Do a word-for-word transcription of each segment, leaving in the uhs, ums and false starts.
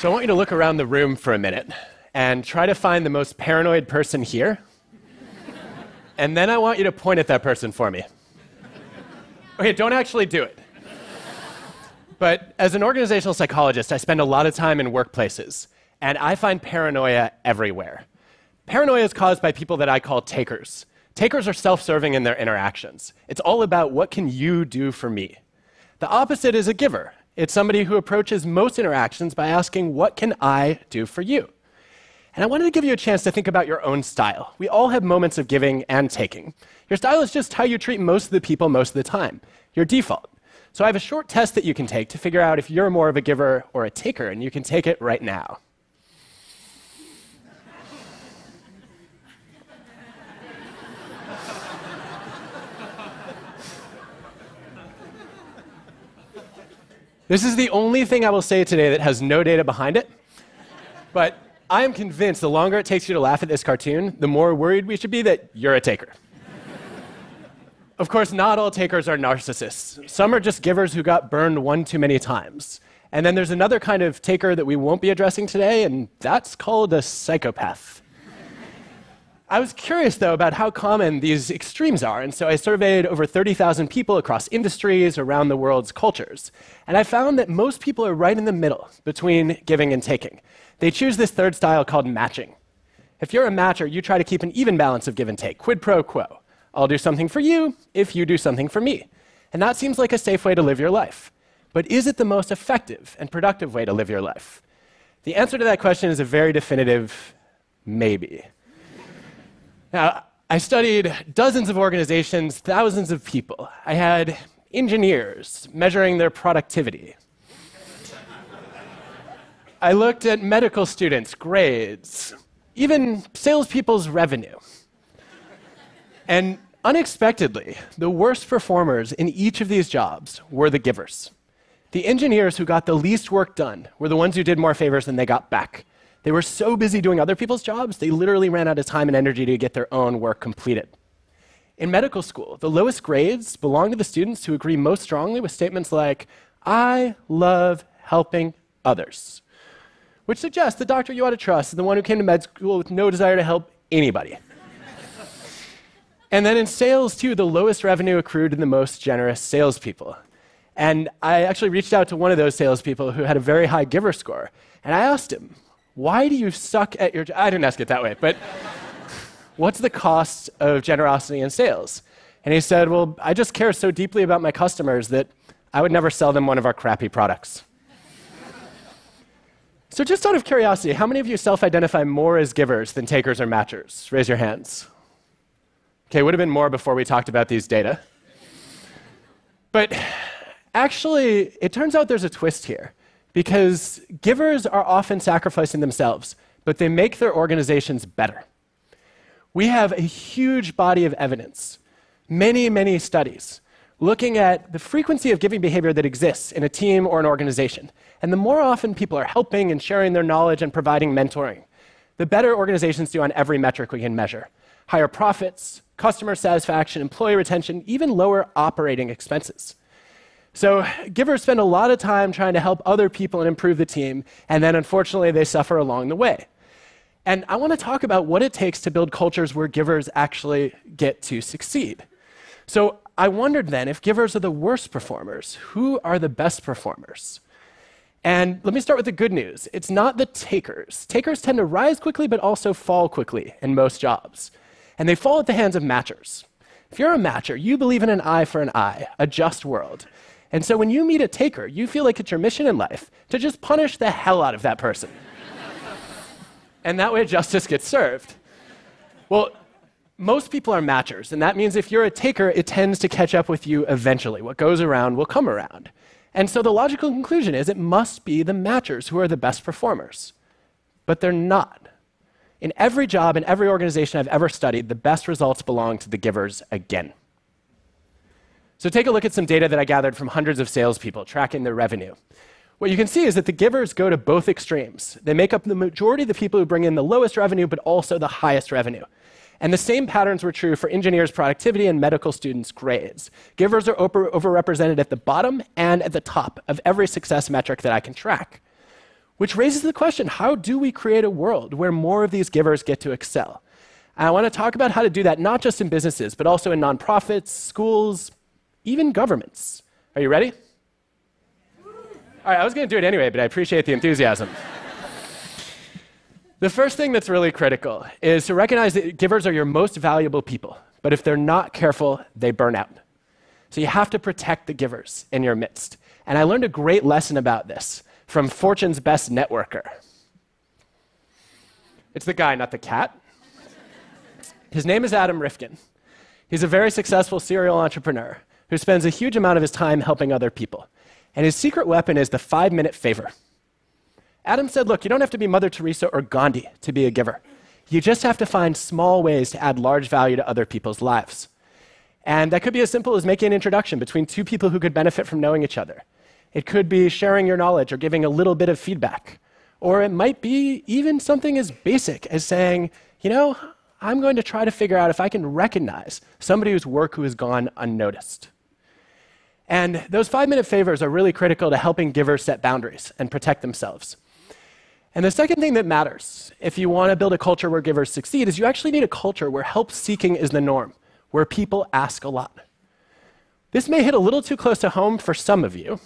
So I want you to look around the room for a minute and try to find the most paranoid person here. And then I want you to point at that person for me. Okay, don't actually do it. But as an organizational psychologist, I spend a lot of time in workplaces, and I find paranoia everywhere. Paranoia is caused by people that I call takers. Takers are self-serving in their interactions. It's all about what can you do for me. The opposite is a giver. It's somebody who approaches most interactions by asking, what can I do for you? And I wanted to give you a chance to think about your own style. We all have moments of giving and taking. Your style is just how you treat most of the people most of the time, your default. So I have a short test that you can take to figure out if you're more of a giver or a taker, and you can take it right now. This is the only thing I will say today that has no data behind it, but I am convinced the longer it takes you to laugh at this cartoon, the more worried we should be that you're a taker. Of course, not all takers are narcissists. Some are just givers who got burned one too many times. And then there's another kind of taker that we won't be addressing today, and that's called a psychopath. I was curious, though, about how common these extremes are, and so I surveyed over thirty thousand people across industries around the world's cultures. And I found that most people are right in the middle between giving and taking. They choose this third style called matching. If you're a matcher, you try to keep an even balance of give and take, quid pro quo. I'll do something for you if you do something for me. And that seems like a safe way to live your life. But is it the most effective and productive way to live your life? The answer to that question is a very definitive maybe. Now, I studied dozens of organizations, thousands of people. I had engineers measuring their productivity. I looked at medical students' grades, even salespeople's revenue. And unexpectedly, the worst performers in each of these jobs were the givers. The engineers who got the least work done were the ones who did more favors than they got back. They were so busy doing other people's jobs, they literally ran out of time and energy to get their own work completed. In medical school, the lowest grades belong to the students who agree most strongly with statements like, I love helping others, which suggests the doctor you ought to trust is the one who came to med school with no desire to help anybody. And then in sales, too, the lowest revenue accrued to the most generous salespeople. And I actually reached out to one of those salespeople who had a very high giver score, and I asked him, why do you suck at your job? I didn't ask it that way, but what's the cost of generosity in sales? And he said, well, I just care so deeply about my customers that I would never sell them one of our crappy products. So just out of curiosity, how many of you self-identify more as givers than takers or matchers? Raise your hands. Okay, would have been more before we talked about these data. But actually, it turns out there's a twist here. Because givers are often sacrificing themselves, but they make their organizations better. We have a huge body of evidence, many, many studies, looking at the frequency of giving behavior that exists in a team or an organization. And the more often people are helping and sharing their knowledge and providing mentoring, the better organizations do on every metric we can measure. Higher profits, customer satisfaction, employee retention, even lower operating expenses. So givers spend a lot of time trying to help other people and improve the team, and then unfortunately they suffer along the way. And I want to talk about what it takes to build cultures where givers actually get to succeed. So I wondered then, if givers are the worst performers, who are the best performers? And let me start with the good news. It's not the takers. Takers tend to rise quickly but also fall quickly in most jobs. And they fall at the hands of matchers. If you're a matcher, you believe in an eye for an eye, a just world. And so when you meet a taker, you feel like it's your mission in life to just punish the hell out of that person. And that way justice gets served. Well, most people are matchers, and that means if you're a taker, it tends to catch up with you eventually. What goes around will come around. And so the logical conclusion is it must be the matchers who are the best performers. But they're not. In every job, in every organization I've ever studied, the best results belong to the givers again. So take a look at some data that I gathered from hundreds of salespeople tracking their revenue. What you can see is that the givers go to both extremes. They make up the majority of the people who bring in the lowest revenue, but also the highest revenue. And the same patterns were true for engineers' productivity and medical students' grades. Givers are over- overrepresented at the bottom and at the top of every success metric that I can track. Which raises the question, how do we create a world where more of these givers get to excel? And I want to talk about how to do that not just in businesses, but also in nonprofits, schools, even governments. Are you ready? All right, I was going to do it anyway, but I appreciate the enthusiasm. The first thing that's really critical is to recognize that givers are your most valuable people, but if they're not careful, they burn out. So you have to protect the givers in your midst. And I learned a great lesson about this from Fortune's Best Networker. It's the guy, not the cat. His name is Adam Rifkin. He's a very successful serial entrepreneur who spends a huge amount of his time helping other people. And his secret weapon is the five-minute favor. Adam said, look, you don't have to be Mother Teresa or Gandhi to be a giver. You just have to find small ways to add large value to other people's lives. And that could be as simple as making an introduction between two people who could benefit from knowing each other. It could be sharing your knowledge or giving a little bit of feedback. Or it might be even something as basic as saying, you know, I'm going to try to figure out if I can recognize somebody whose work who has gone unnoticed. And those five-minute favors are really critical to helping givers set boundaries and protect themselves. And the second thing that matters, if you want to build a culture where givers succeed, is you actually need a culture where help-seeking is the norm, where people ask a lot. This may hit a little too close to home for some of you.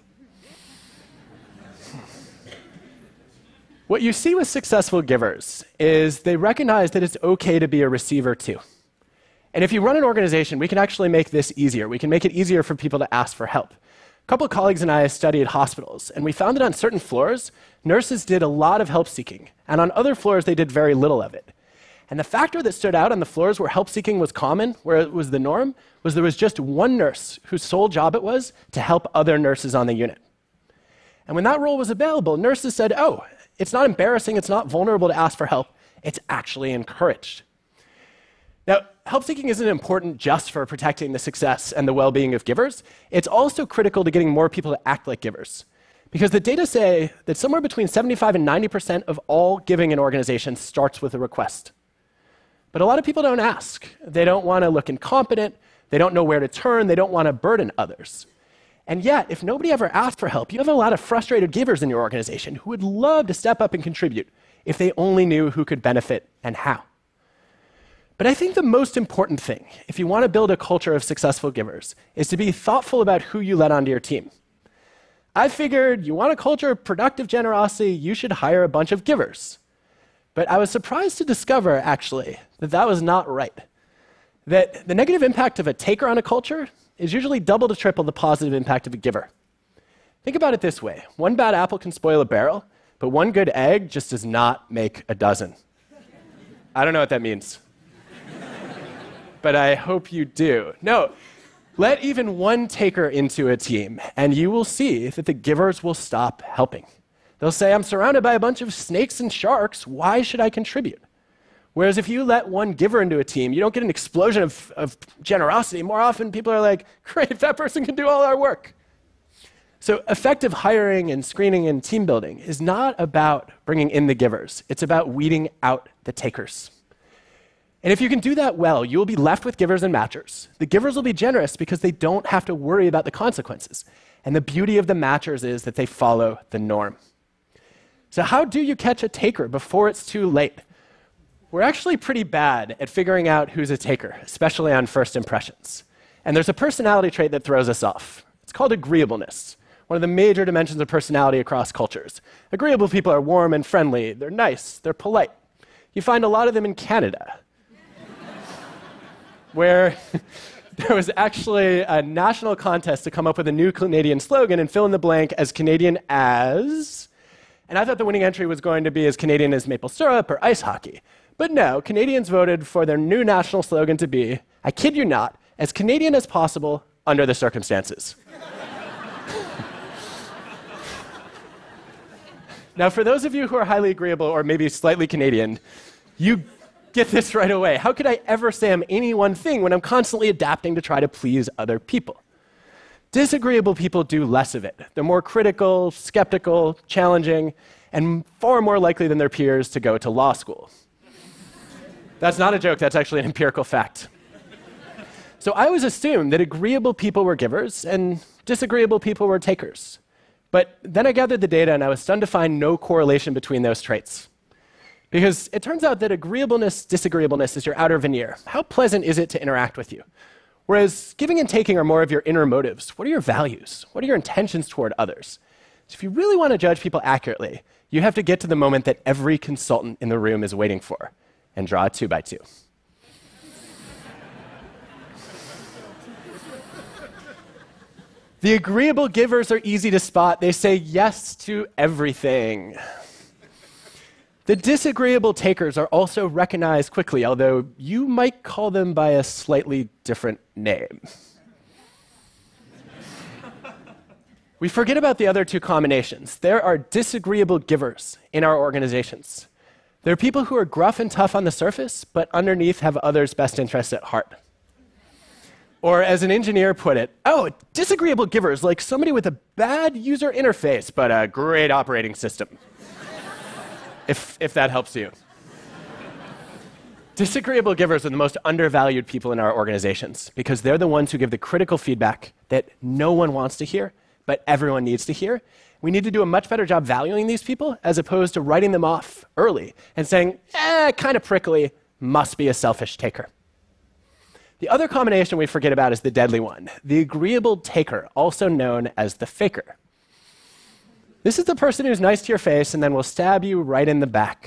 What you see with successful givers is they recognize that it's okay to be a receiver too. And if you run an organization, we can actually make this easier. We can make it easier for people to ask for help. A couple of colleagues and I studied hospitals, and we found that on certain floors, nurses did a lot of help seeking, and on other floors, they did very little of it. And the factor that stood out on the floors where help seeking was common, where it was the norm, was there was just one nurse whose sole job it was to help other nurses on the unit. And when that role was available, nurses said, oh, it's not embarrassing, it's not vulnerable to ask for help, it's actually encouraged. Now, help seeking isn't important just for protecting the success and the well-being of givers. It's also critical to getting more people to act like givers. Because the data say that somewhere between seventy-five and ninety percent of all giving in organizations starts with a request. But a lot of people don't ask. They don't want to look incompetent, they don't know where to turn, they don't want to burden others. And yet, if nobody ever asked for help, you have a lot of frustrated givers in your organization who would love to step up and contribute if they only knew who could benefit and how. But I think the most important thing, if you want to build a culture of successful givers, is to be thoughtful about who you let onto your team. I figured you want a culture of productive generosity, you should hire a bunch of givers. But I was surprised to discover, actually, that that was not right. That the negative impact of a taker on a culture is usually double to triple the positive impact of a giver. Think about it this way. One bad apple can spoil a barrel, but one good egg just does not make a dozen. I don't know what that means. But I hope you do. No, let even one taker into a team, and you will see that the givers will stop helping. They'll say, I'm surrounded by a bunch of snakes and sharks, why should I contribute? Whereas if you let one giver into a team, you don't get an explosion of, of generosity. More often, people are like, great, that person can do all our work. So effective hiring and screening and team building is not about bringing in the givers. It's about weeding out the takers. And if you can do that well, you will be left with givers and matchers. The givers will be generous because they don't have to worry about the consequences. And the beauty of the matchers is that they follow the norm. So how do you catch a taker before it's too late? We're actually pretty bad at figuring out who's a taker, especially on first impressions. And there's a personality trait that throws us off. It's called agreeableness, one of the major dimensions of personality across cultures. Agreeable people are warm and friendly, they're nice, they're polite. You find a lot of them in Canada, where there was actually a national contest to come up with a new Canadian slogan and fill in the blank as Canadian as... And I thought the winning entry was going to be as Canadian as maple syrup or ice hockey. But no, Canadians voted for their new national slogan to be, I kid you not, as Canadian as possible under the circumstances. Now, for those of you who are highly agreeable or maybe slightly Canadian, you get this right away. How could I ever say I'm any one thing when I'm constantly adapting to try to please other people? Disagreeable people do less of it. They're more critical, skeptical, challenging, and far more likely than their peers to go to law school. That's not a joke, that's actually an empirical fact. So I always assumed that agreeable people were givers and disagreeable people were takers. But then I gathered the data, and I was stunned to find no correlation between those traits. Because it turns out that agreeableness, disagreeableness is your outer veneer. How pleasant is it to interact with you? Whereas giving and taking are more of your inner motives. What are your values? What are your intentions toward others? So if you really want to judge people accurately, you have to get to the moment that every consultant in the room is waiting for and draw a two by two. The agreeable givers are easy to spot. They say yes to everything. The disagreeable takers are also recognized quickly, although you might call them by a slightly different name. We forget about the other two combinations. There are disagreeable givers in our organizations. They're people who are gruff and tough on the surface, but underneath have others' best interests at heart. Or as an engineer put it, oh, disagreeable givers, like somebody with a bad user interface, but a great operating system. if, if that helps you. Disagreeable givers are the most undervalued people in our organizations because they're the ones who give the critical feedback that no one wants to hear, but everyone needs to hear. We need to do a much better job valuing these people as opposed to writing them off early and saying, eh, kind of prickly, must be a selfish taker. The other combination we forget about is the deadly one, the agreeable taker, also known as the faker. This is the person who's nice to your face and then will stab you right in the back.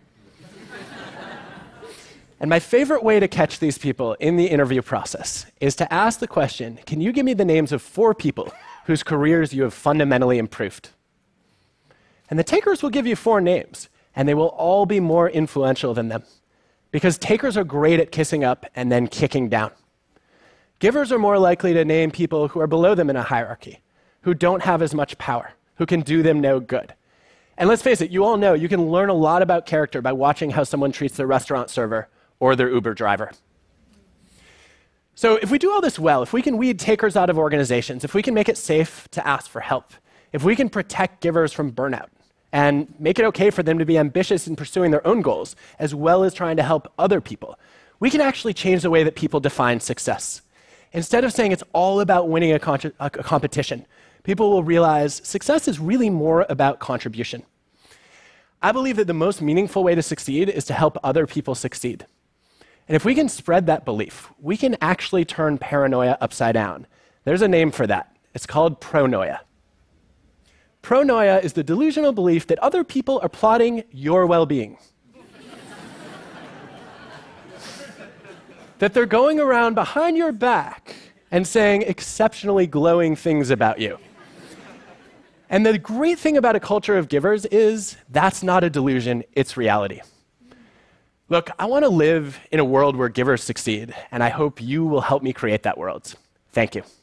And my favorite way to catch these people in the interview process is to ask the question, can you give me the names of four people whose careers you have fundamentally improved? And the takers will give you four names, and they will all be more influential than them. Because takers are great at kissing up and then kicking down. Givers are more likely to name people who are below them in a hierarchy, who don't have as much power, who can do them no good. And let's face it, you all know you can learn a lot about character by watching how someone treats their restaurant server or their Uber driver. So if we do all this well, if we can weed takers out of organizations, if we can make it safe to ask for help, if we can protect givers from burnout, and make it okay for them to be ambitious in pursuing their own goals, as well as trying to help other people, we can actually change the way that people define success. Instead of saying it's all about winning a, con- a competition, people will realize success is really more about contribution. I believe that the most meaningful way to succeed is to help other people succeed. And if we can spread that belief, we can actually turn paranoia upside down. There's a name for that. It's called pronoia. Pronoia is the delusional belief that other people are plotting your well-being. That they're going around behind your back and saying exceptionally glowing things about you. And the great thing about a culture of givers is that's not a delusion, it's reality. Look, I want to live in a world where givers succeed, and I hope you will help me create that world. Thank you.